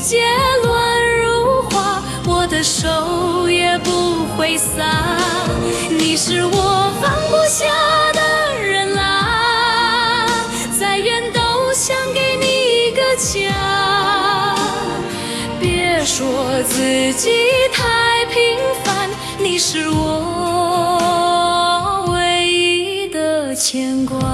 界乱如花，我的手也不会撒。你是我放不下的人啊，再远都想给你一个家。别说自己太平凡，你是我唯一的牵挂。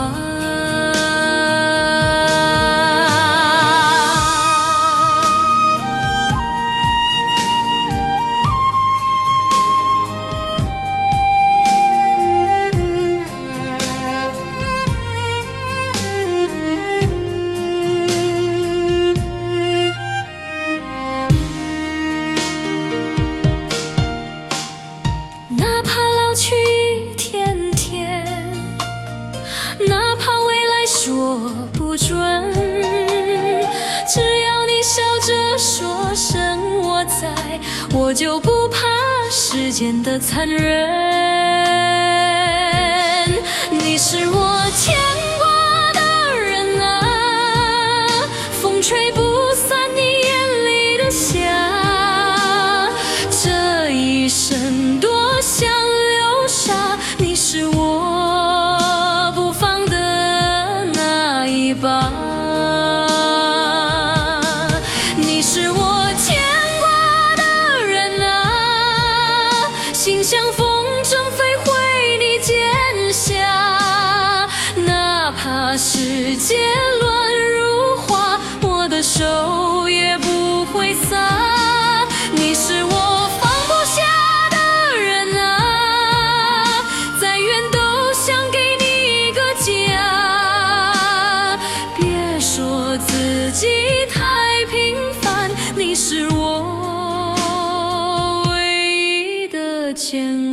哪怕老去一天天，哪怕未来说不准，只要你笑着说声我在，我就不怕世间的残忍。你是我牵挂的人啊，风吹不散你眼里的霞，这一生多想流沙，你是我不放的那一把。你是我牵挂的人啊，心像风筝飞回你肩下，哪怕世界乱如花，我的手也不会撒。你是我放不下的人啊，再远都想给你一个家。别说自己太平凡，你是我唯一的牵挂。